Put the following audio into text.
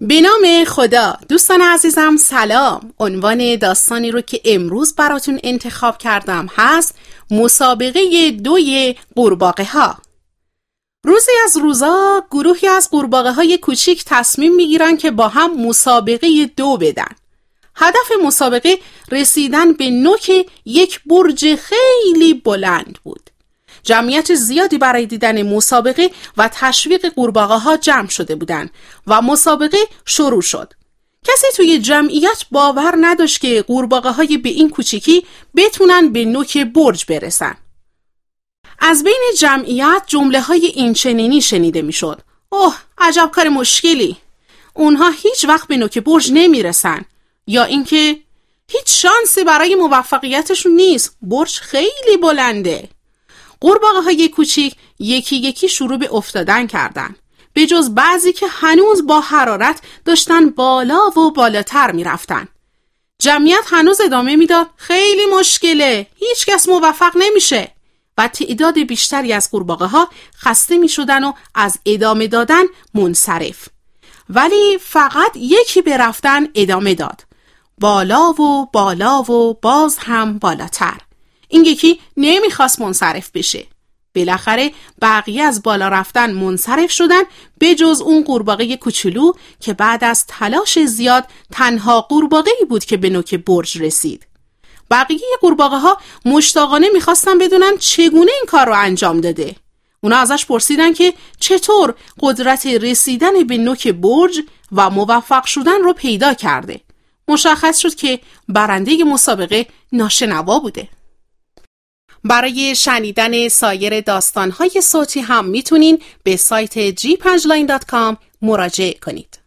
به نام خدا. دوستان عزیزم سلام. عنوان داستانی رو که امروز براتون انتخاب کردم هست مسابقه 2 قورباغه ها. روزی از روزا گروهی از قورباغه های کوچیک تصمیم میگیرن که با هم مسابقه 2 بدن. هدف مسابقه رسیدن به نوک یک برج خیلی بلند بود. جمعیت زیادی برای دیدن مسابقه و تشویق قورباغه ها جمع شده بودند و مسابقه شروع شد. کسی توی جمعیت باور نداشت که قورباغه های به این کوچیکی بتونن به نوک برج برسن. از بین جمعیت جمله های این چنینی شنیده می شد: اوه، عجب کار مشکلی. اونها هیچ وقت به نوک برج نمی رسن. یا اینکه هیچ شانسی برای موفقیتشون نیست. برج خیلی بلنده. قورباغه های کوچیک یکی یکی شروع به افتادن کردن، به جز بعضی که هنوز با حرارت داشتن بالا و بالاتر می رفتن. جمعیت هنوز ادامه میداد: خیلی مشکله، هیچ کس موفق نمیشه. و تعداد بیشتری از قورباغه ها خسته می شدن و از ادامه دادن منصرف. ولی فقط یکی به رفتن ادامه داد، بالا و بالا و باز هم بالاتر. این یکی نمیخواست منصرف بشه. بالاخره بقیه از بالا رفتن منصرف شدن، به جز اون قورباغه کوچولو که بعد از تلاش زیاد تنها قورباغه‌ای بود که به نوک برج رسید. بقیه قورباغه ها مشتاقانه میخواستن بدونن چگونه این کار رو انجام داده. اونا ازش پرسیدن که چطور قدرت رسیدن به نوک برج و موفق شدن رو پیدا کرده. مشخص شد که برنده مسابقه ناشنوا بوده. برای شنیدن سایر داستان‌های صوتی هم میتونین به سایت g5line.com مراجعه کنید.